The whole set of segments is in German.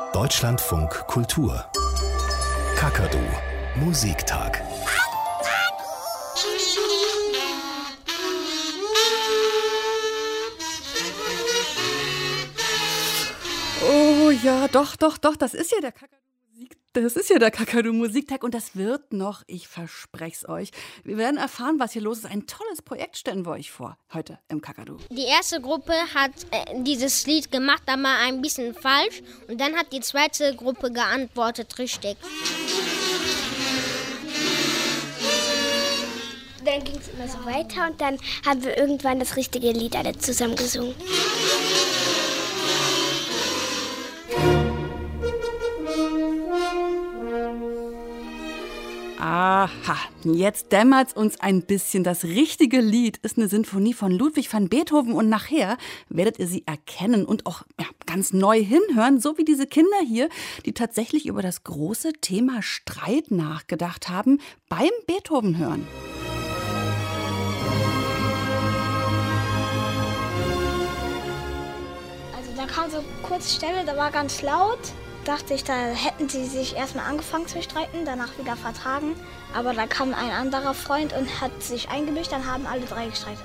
Deutschlandfunk Kultur. Kakadu Musiktag. Oh ja, doch, das ist ja der Kakadu Musiktag und das wird noch, ich verspreche es euch. Wir werden erfahren, was hier los ist. Ein tolles Projekt stellen wir euch vor, heute im Kakadu. Die erste Gruppe hat dieses Lied gemacht, aber ein bisschen falsch. Und dann hat die zweite Gruppe geantwortet richtig. Dann ging es immer so weiter und dann haben wir irgendwann das richtige Lied alle zusammen gesungen. Aha, jetzt dämmert's uns ein bisschen. Das richtige Lied ist eine Sinfonie von Ludwig van Beethoven und nachher werdet ihr sie erkennen und auch ganz neu hinhören, so wie diese Kinder hier, die tatsächlich über das große Thema Streit nachgedacht haben beim Beethoven hören. Also da kam so kurz Stelle, da war ganz laut. Dachte ich, da hätten sie sich erstmal angefangen zu streiten, danach wieder vertragen. Aber da kam ein anderer Freund und hat sich eingemischt, dann haben alle drei gestreitet.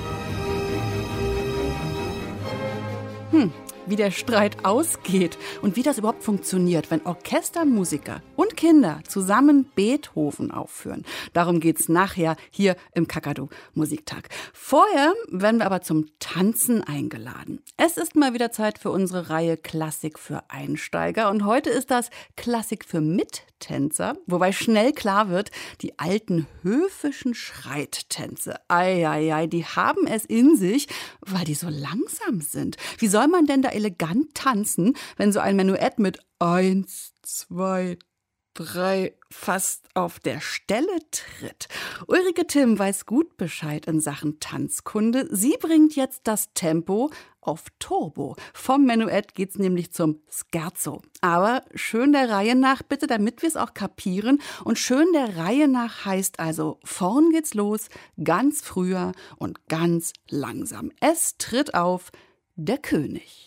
Wie der Streit ausgeht und wie das überhaupt funktioniert, wenn Orchester, Musiker und Kinder zusammen Beethoven aufführen. Darum geht's nachher hier im Kakadu Musiktag. Vorher werden wir aber zum Tanzen eingeladen. Es ist mal wieder Zeit für unsere Reihe Klassik für Einsteiger und heute ist das Klassik für Mittänzer, wobei schnell klar wird, die alten höfischen Schreittänze, die haben es in sich, weil die so langsam sind. Wie soll man denn da elegant tanzen, wenn so ein Menuett mit 1, 2, 3 fast auf der Stelle tritt? Ulrike Timm weiß gut Bescheid in Sachen Tanzkunde. Sie bringt jetzt das Tempo auf Turbo. Vom Menuett geht's nämlich zum Scherzo. Aber schön der Reihe nach, bitte, damit wir es auch kapieren. Und schön der Reihe nach heißt also, vorn geht's los, ganz früher und ganz langsam. Es tritt auf der König.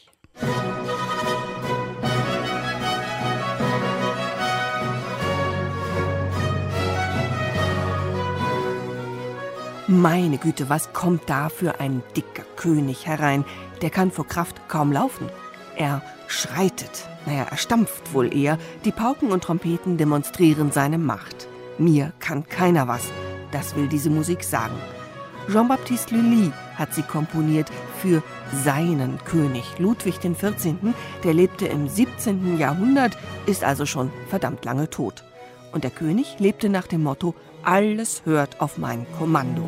Meine Güte, was kommt da für ein dicker König herein? Der kann vor Kraft kaum laufen. Er schreitet, er stampft wohl eher. Die Pauken und Trompeten demonstrieren seine Macht. Mir kann keiner was, das will diese Musik sagen. Jean-Baptiste Lully hat sie komponiert für seinen König Ludwig XIV., der lebte im 17. Jahrhundert, ist also schon verdammt lange tot. Und der König lebte nach dem Motto, alles hört auf mein Kommando.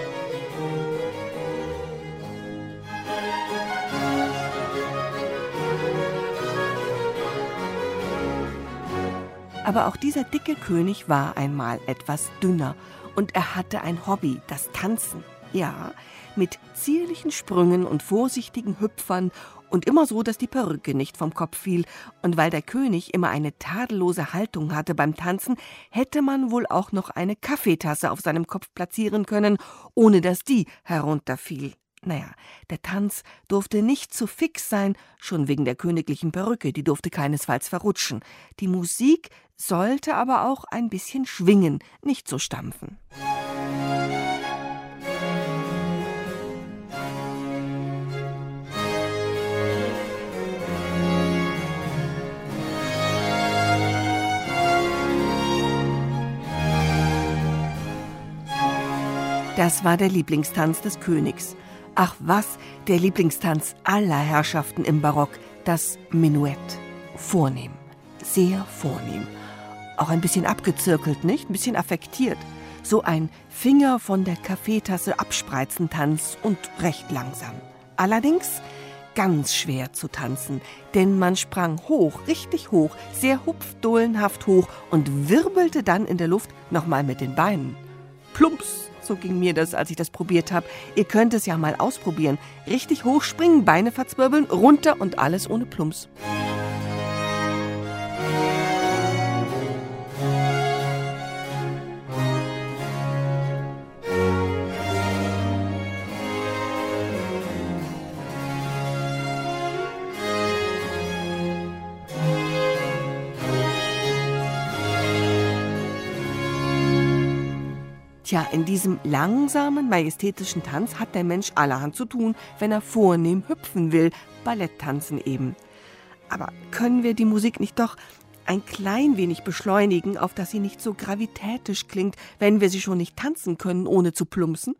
Aber auch dieser dicke König war einmal etwas dünner und er hatte ein Hobby, das Tanzen. Ja, mit zierlichen Sprüngen und vorsichtigen Hüpfern und immer so, dass die Perücke nicht vom Kopf fiel. Und weil der König immer eine tadellose Haltung hatte beim Tanzen, hätte man wohl auch noch eine Kaffeetasse auf seinem Kopf platzieren können, ohne dass die herunterfiel. Der Tanz durfte nicht zu fix sein, schon wegen der königlichen Perücke, die durfte keinesfalls verrutschen. Die Musik sollte aber auch ein bisschen schwingen, nicht so stampfen. Das war der Lieblingstanz des Königs. Ach was, der Lieblingstanz aller Herrschaften im Barock, das Menuett. Vornehm, sehr vornehm. Auch ein bisschen abgezirkelt, nicht? Ein bisschen affektiert. So ein Finger von der Kaffeetasse abspreizen Tanz und recht langsam. Allerdings ganz schwer zu tanzen, denn man sprang hoch, richtig hoch, sehr hupfdohlenhaft hoch und wirbelte dann in der Luft nochmal mit den Beinen. Plumps! So ging mir das, als ich das probiert habe. Ihr könnt es ja mal ausprobieren. Richtig hoch springen, Beine verzwirbeln, runter und alles ohne Plumps. Tja, in diesem langsamen, majestätischen Tanz hat der Mensch allerhand zu tun, wenn er vornehm hüpfen will, Balletttanzen eben. Aber können wir die Musik nicht doch ein klein wenig beschleunigen, auf dass sie nicht so gravitätisch klingt, wenn wir sie schon nicht tanzen können, ohne zu plumpsen?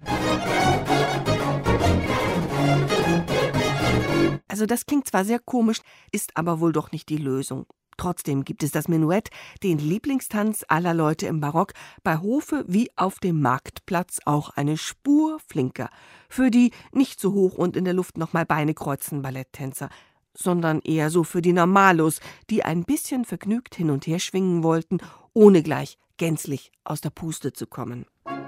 Also das klingt zwar sehr komisch, ist aber wohl doch nicht die Lösung. Trotzdem gibt es das Menuett, den Lieblingstanz aller Leute im Barock, bei Hofe wie auf dem Marktplatz auch eine Spur flinker. Für die nicht so hoch und in der Luft nochmal Beine kreuzen Balletttänzer, sondern eher so für die Normalos, die ein bisschen vergnügt hin und her schwingen wollten, ohne gleich gänzlich aus der Puste zu kommen.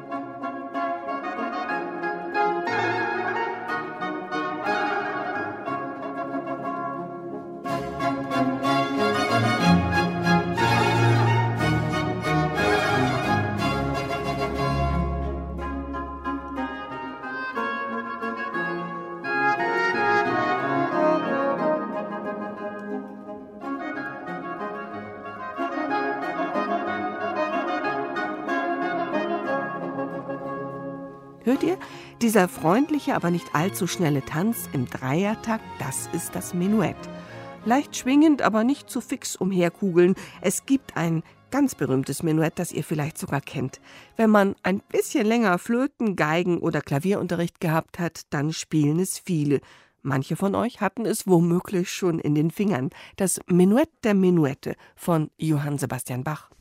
Hört ihr? Dieser freundliche, aber nicht allzu schnelle Tanz im Dreiertakt, das ist das Menuett. Leicht schwingend, aber nicht zu fix umherkugeln. Es gibt ein ganz berühmtes Menuett, das ihr vielleicht sogar kennt. Wenn man ein bisschen länger Flöten-, Geigen- oder Klavierunterricht gehabt hat, dann spielen es viele. Manche von euch hatten es womöglich schon in den Fingern. Das Menuett der Menuette von Johann Sebastian Bach.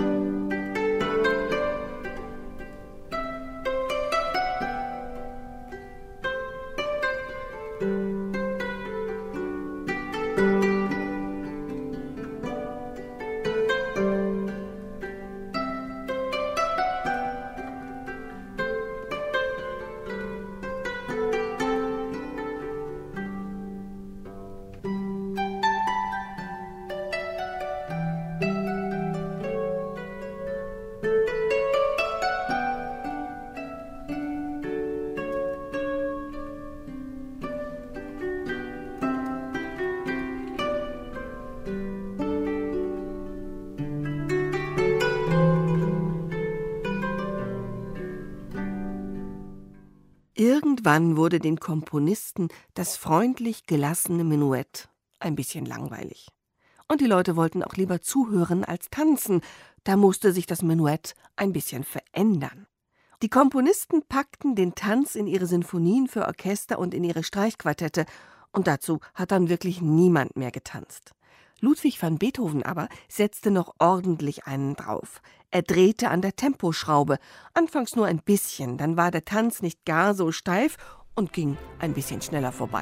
Irgendwann wurde den Komponisten das freundlich gelassene Menuett ein bisschen langweilig. Und die Leute wollten auch lieber zuhören als tanzen. Da musste sich das Menuett ein bisschen verändern. Die Komponisten packten den Tanz in ihre Sinfonien für Orchester und in ihre Streichquartette. Und dazu hat dann wirklich niemand mehr getanzt. Ludwig van Beethoven aber setzte noch ordentlich einen drauf. Er drehte an der Temposchraube, anfangs nur ein bisschen, dann war der Tanz nicht gar so steif und ging ein bisschen schneller vorbei.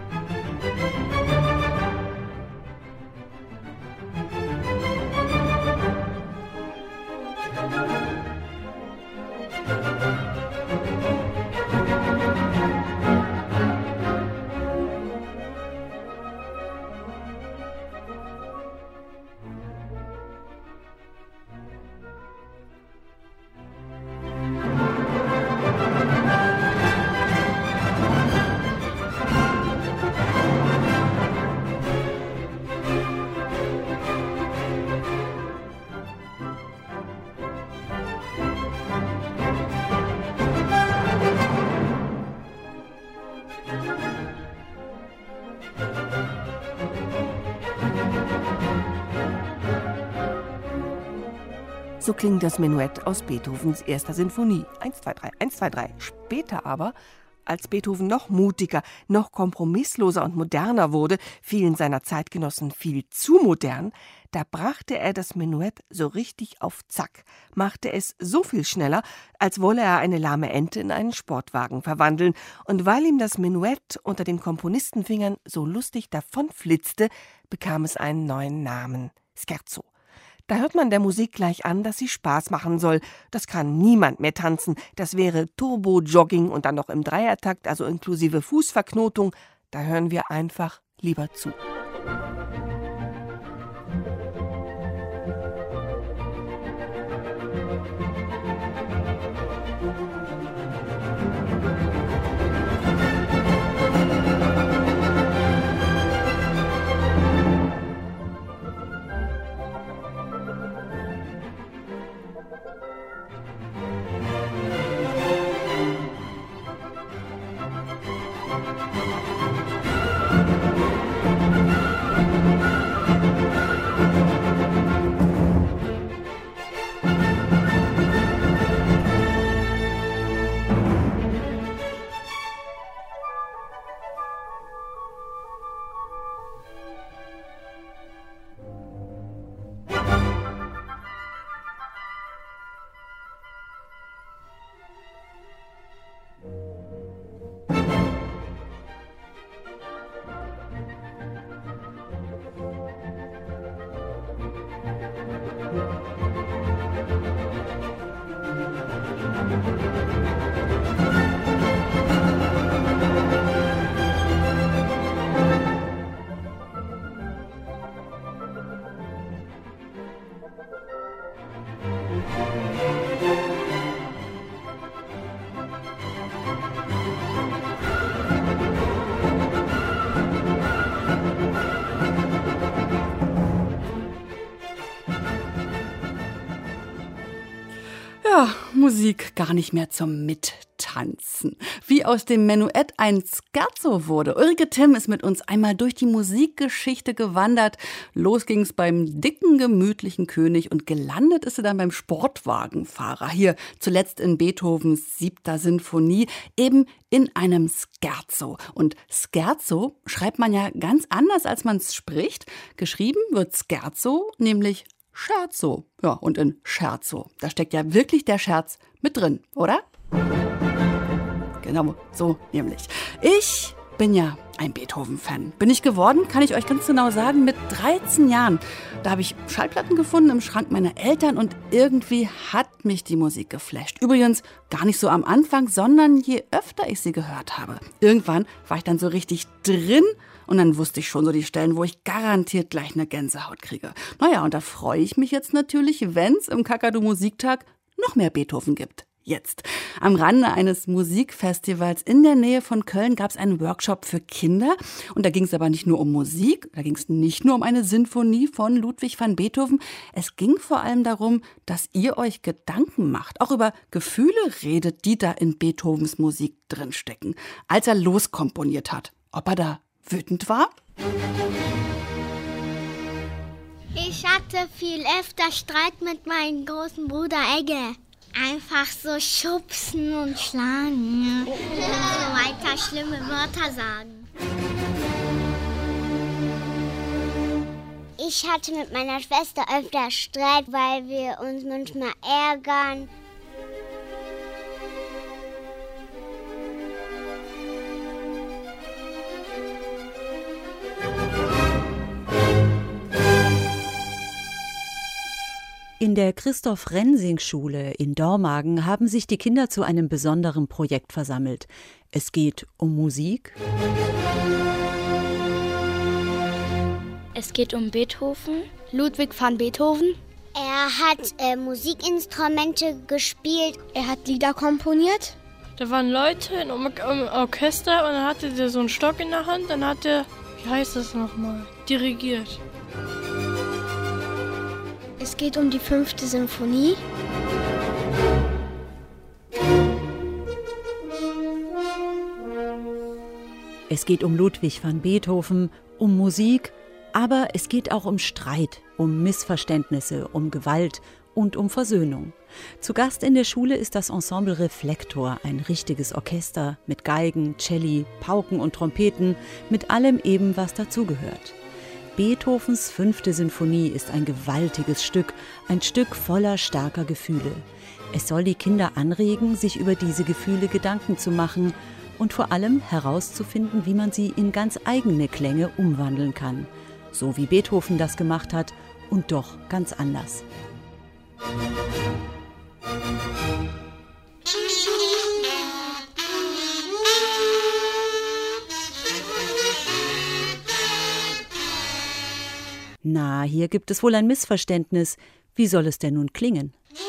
So klingt das Menuett aus Beethovens erster Sinfonie. 1, 2, 3, 1, 2, 3. Später aber, als Beethoven noch mutiger, noch kompromissloser und moderner wurde, vielen seiner Zeitgenossen viel zu modern, da brachte er das Menuett so richtig auf Zack, machte es so viel schneller, als wolle er eine lahme Ente in einen Sportwagen verwandeln. Und weil ihm das Menuett unter den Komponistenfingern so lustig davonflitzte, bekam es einen neuen Namen: Scherzo. Da hört man der Musik gleich an, dass sie Spaß machen soll. Das kann niemand mehr tanzen. Das wäre Turbo-Jogging und dann noch im Dreiertakt, also inklusive Fußverknotung. Da hören wir einfach lieber zu. Ja, Musik gar nicht mehr zum Mittanzen. Wie aus dem Menuett ein Scherzo wurde. Ulrike Timm ist mit uns einmal durch die Musikgeschichte gewandert. Los ging's beim dicken, gemütlichen König und gelandet ist sie dann beim Sportwagenfahrer. Hier zuletzt in Beethovens 7. Sinfonie, eben in einem Scherzo. Und Scherzo schreibt man ja ganz anders, als man es spricht. Geschrieben wird Scherzo nämlich Scherzo. Ja, und in Scherzo, da steckt ja wirklich der Scherz mit drin, oder? Genau, so nämlich. Ich bin ja ein Beethoven-Fan. Bin ich geworden, kann ich euch ganz genau sagen, mit 13 Jahren. Da habe ich Schallplatten gefunden im Schrank meiner Eltern und irgendwie hat mich die Musik geflasht. Übrigens gar nicht so am Anfang, sondern je öfter ich sie gehört habe. Irgendwann war ich dann so richtig drin. Und dann wusste ich schon so die Stellen, wo ich garantiert gleich eine Gänsehaut kriege. Naja, und da freue ich mich jetzt natürlich, wenn es im Kakadu Musiktag noch mehr Beethoven gibt. Jetzt. Am Rande eines Musikfestivals in der Nähe von Köln gab es einen Workshop für Kinder. Und da ging es aber nicht nur um Musik, da ging es nicht nur um eine Sinfonie von Ludwig van Beethoven. Es ging vor allem darum, dass ihr euch Gedanken macht, auch über Gefühle redet, die da in Beethovens Musik drinstecken. Als er loskomponiert hat, ob er da wütend war? Ich hatte viel öfter Streit mit meinem großen Bruder Egge. Einfach so schubsen und schlagen. So weiter schlimme Wörter sagen. Ich hatte mit meiner Schwester öfter Streit, weil wir uns manchmal ärgern. In der Christoph-Rensing-Schule in Dormagen haben sich die Kinder zu einem besonderen Projekt versammelt. Es geht um Musik. Es geht um Beethoven, Ludwig van Beethoven. Er hat Musikinstrumente gespielt. Er hat Lieder komponiert. Da waren Leute im Orchester und dann hatte der so einen Stock in der Hand. Dann hat er, wie heißt das nochmal, dirigiert. Es geht um die 5. Sinfonie. Es geht um Ludwig van Beethoven, um Musik, aber es geht auch um Streit, um Missverständnisse, um Gewalt und um Versöhnung. Zu Gast in der Schule ist das Ensemble Reflektor, ein richtiges Orchester mit Geigen, Celli, Pauken und Trompeten, mit allem eben, was dazugehört. Beethovens 5. Sinfonie ist ein gewaltiges Stück, ein Stück voller starker Gefühle. Es soll die Kinder anregen, sich über diese Gefühle Gedanken zu machen und vor allem herauszufinden, wie man sie in ganz eigene Klänge umwandeln kann. So wie Beethoven das gemacht hat und doch ganz anders. Na, hier gibt es wohl ein Missverständnis. Wie soll es denn nun klingen?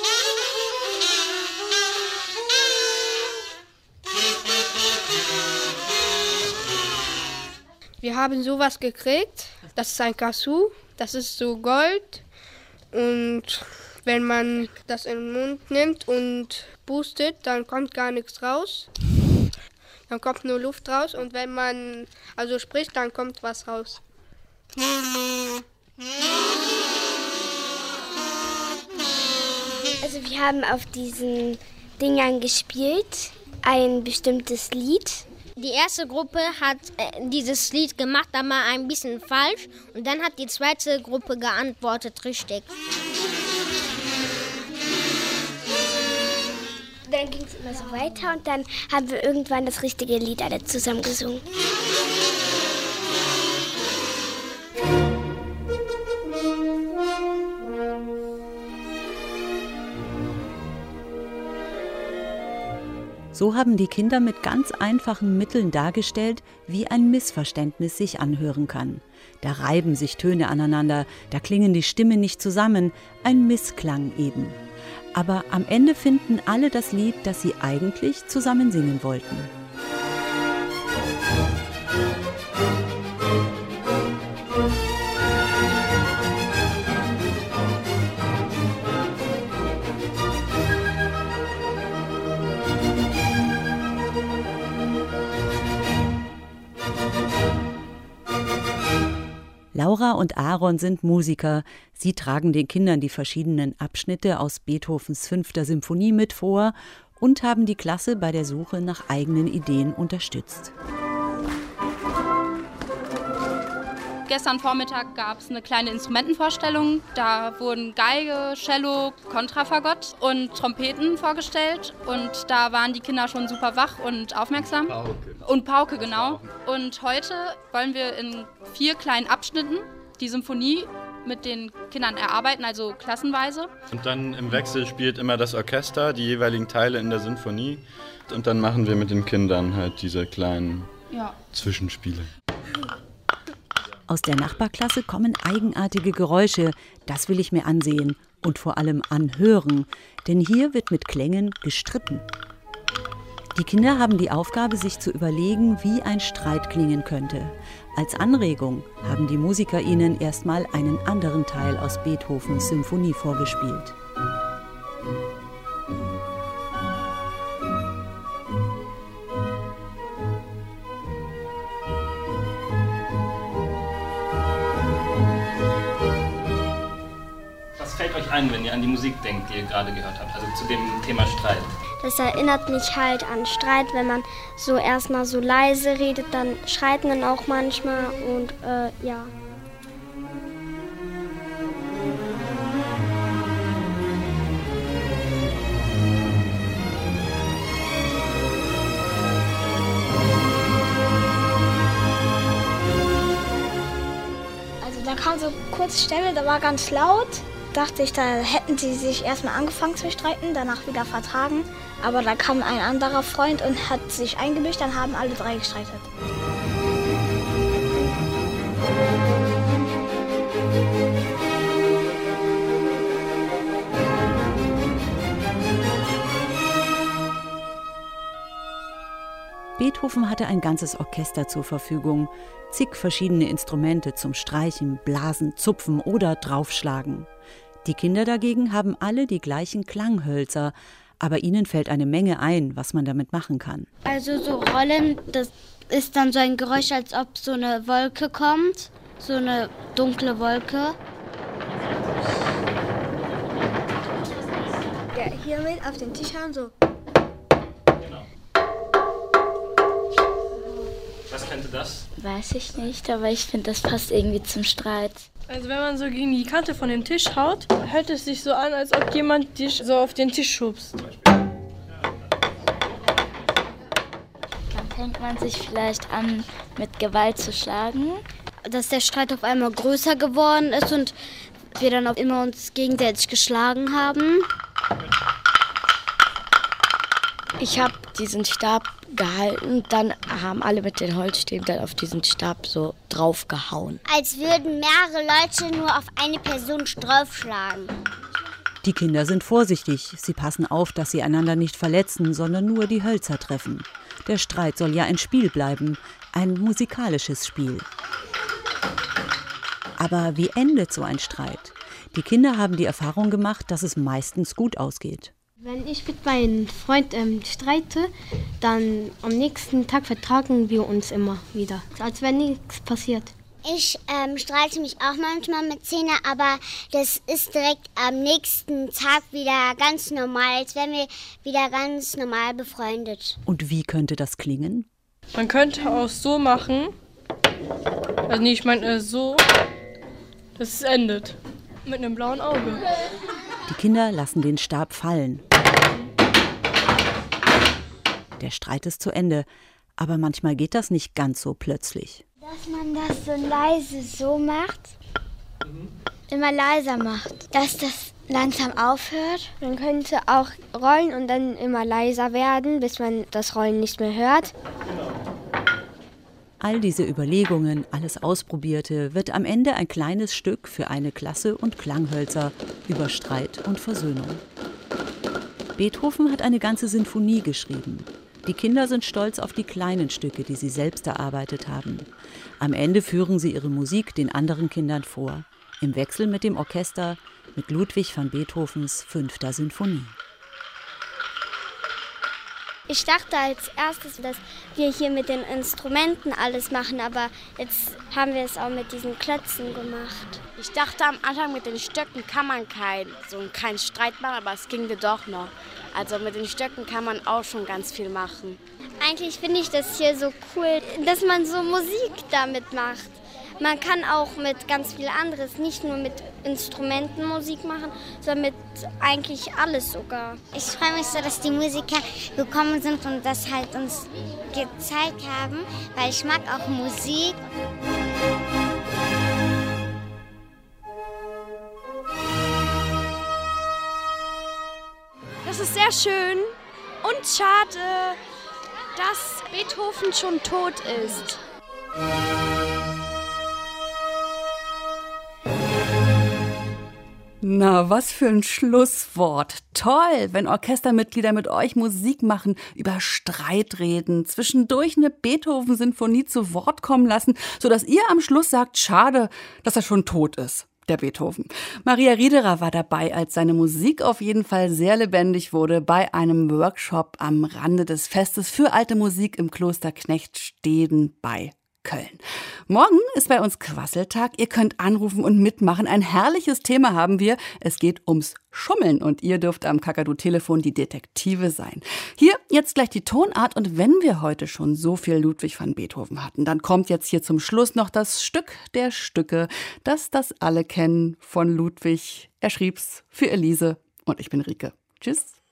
Wir haben sowas gekriegt. Das ist ein Kazoo. Das ist so Gold. Und wenn man das in den Mund nimmt und pustet, dann kommt gar nichts raus. Dann kommt nur Luft raus. Und wenn man also spricht, dann kommt was raus. Also wir haben auf diesen Dingern gespielt, ein bestimmtes Lied. Die erste Gruppe hat dieses Lied gemacht, aber ein bisschen falsch. Und dann hat die zweite Gruppe geantwortet richtig. Dann ging es immer so weiter und dann haben wir irgendwann das richtige Lied alle zusammen gesungen. So haben die Kinder mit ganz einfachen Mitteln dargestellt, wie ein Missverständnis sich anhören kann. Da reiben sich Töne aneinander, da klingen die Stimmen nicht zusammen, ein Missklang eben. Aber am Ende finden alle das Lied, das sie eigentlich zusammen singen wollten. Laura und Aaron sind Musiker. Sie tragen den Kindern die verschiedenen Abschnitte aus Beethovens 5. Symphonie mit vor und haben die Klasse bei der Suche nach eigenen Ideen unterstützt. Gestern Vormittag gab es eine kleine Instrumentenvorstellung. Da wurden Geige, Cello, Kontrafagott und Trompeten vorgestellt. Und da waren die Kinder schon super wach und aufmerksam. Pauke. Und Pauke, genau. Und heute wollen wir in 4 kleinen Abschnitten die Symphonie mit den Kindern erarbeiten, also klassenweise. Und dann im Wechsel spielt immer das Orchester die jeweiligen Teile in der Sinfonie. Und dann machen wir mit den Kindern halt diese kleinen Zwischenspiele. Aus der Nachbarklasse kommen eigenartige Geräusche. Das will ich mir ansehen und vor allem anhören. Denn hier wird mit Klängen gestritten. Die Kinder haben die Aufgabe, sich zu überlegen, wie ein Streit klingen könnte. Als Anregung haben die Musiker ihnen erstmal einen anderen Teil aus Beethovens Symphonie vorgespielt. Was fällt euch ein, wenn ihr an die Musik denkt, die ihr gerade gehört habt, also zu dem Thema Streit? Das erinnert mich halt an Streit, wenn man so erstmal so leise redet, dann schreit man auch manchmal und ja. Also da kam so kurz Stelle, da war ganz laut. Dachte ich, da hätten sie sich erstmal angefangen zu streiten, danach wieder vertragen. Aber da kam ein anderer Freund und hat sich eingemischt, dann haben alle 3 gestreitet. Beethoven hatte ein ganzes Orchester zur Verfügung. Zig verschiedene Instrumente zum Streichen, Blasen, Zupfen oder Draufschlagen. Die Kinder dagegen haben alle die gleichen Klanghölzer, aber ihnen fällt eine Menge ein, was man damit machen kann. Also so Rollen, das ist dann so ein Geräusch, als ob so eine Wolke kommt, so eine dunkle Wolke. Ja, hier mit auf den Tisch hauen, so. Was könnte das? Weiß ich nicht, aber ich finde, das passt irgendwie zum Streit. Also wenn man so gegen die Kante von dem Tisch haut, hört es sich so an, als ob jemand dich so auf den Tisch schubst. Dann fängt man sich vielleicht an, mit Gewalt zu schlagen. Dass der Streit auf einmal größer geworden ist und wir dann auch immer uns gegenseitig geschlagen haben. Ich habe diesen Stab gehalten, dann haben alle mit den Holzstäben dann auf diesen Stab so draufgehauen. Als würden mehrere Leute nur auf eine Person draufschlagen. Die Kinder sind vorsichtig. Sie passen auf, dass sie einander nicht verletzen, sondern nur die Hölzer treffen. Der Streit soll ja ein Spiel bleiben, ein musikalisches Spiel. Aber wie endet so ein Streit? Die Kinder haben die Erfahrung gemacht, dass es meistens gut ausgeht. Wenn ich mit meinem Freund streite, dann am nächsten Tag vertragen wir uns immer wieder, als wenn nichts passiert. Ich streite mich auch manchmal mit Zähne, aber das ist direkt am nächsten Tag wieder ganz normal, als wären wir wieder ganz normal befreundet. Und wie könnte das klingen? Man könnte auch so machen, also nee, ich meine so, dass es endet, mit einem blauen Auge. Die Kinder lassen den Stab fallen. Der Streit ist zu Ende, aber manchmal geht das nicht ganz so plötzlich. Dass man das so leise so macht, immer leiser macht, dass das langsam aufhört. Man könnte auch rollen und dann immer leiser werden, bis man das Rollen nicht mehr hört. All diese Überlegungen, alles Ausprobierte, wird am Ende ein kleines Stück für eine Klasse und Klanghölzer über Streit und Versöhnung. Beethoven hat eine ganze Sinfonie geschrieben. Die Kinder sind stolz auf die kleinen Stücke, die sie selbst erarbeitet haben. Am Ende führen sie ihre Musik den anderen Kindern vor. Im Wechsel mit dem Orchester, mit Ludwig van Beethovens 5. Sinfonie. Ich dachte als erstes, dass wir hier mit den Instrumenten alles machen, aber jetzt haben wir es auch mit diesen Klötzen gemacht. Ich dachte am Anfang, mit den Stöcken kann man keinen Streit machen, aber es ging doch noch. Also mit den Stöcken kann man auch schon ganz viel machen. Eigentlich finde ich das hier so cool, dass man so Musik damit macht. Man kann auch mit ganz viel anderes, nicht nur mit Instrumenten Musik machen, sondern mit eigentlich alles sogar. Ich freue mich so, dass die Musiker gekommen sind und das halt uns gezeigt haben, weil ich mag auch Musik. Das ist sehr schön und schade, dass Beethoven schon tot ist. Na, was für ein Schlusswort. Toll, wenn Orchestermitglieder mit euch Musik machen, über Streit reden, zwischendurch eine Beethoven-Sinfonie zu Wort kommen lassen, sodass ihr am Schluss sagt, schade, dass er schon tot ist, der Beethoven. Maria Riederer war dabei, als seine Musik auf jeden Fall sehr lebendig wurde bei einem Workshop am Rande des Festes für alte Musik im Kloster Knechtsteden bei Köln. Morgen ist bei uns Quasseltag. Ihr könnt anrufen und mitmachen. Ein herrliches Thema haben wir. Es geht ums Schummeln und ihr dürft am Kakadu-Telefon die Detektive sein. Hier jetzt gleich die Tonart und wenn wir heute schon so viel Ludwig van Beethoven hatten, dann kommt jetzt hier zum Schluss noch das Stück der Stücke, das alle kennen von Ludwig. Er schrieb's für Elise und ich bin Rike. Tschüss.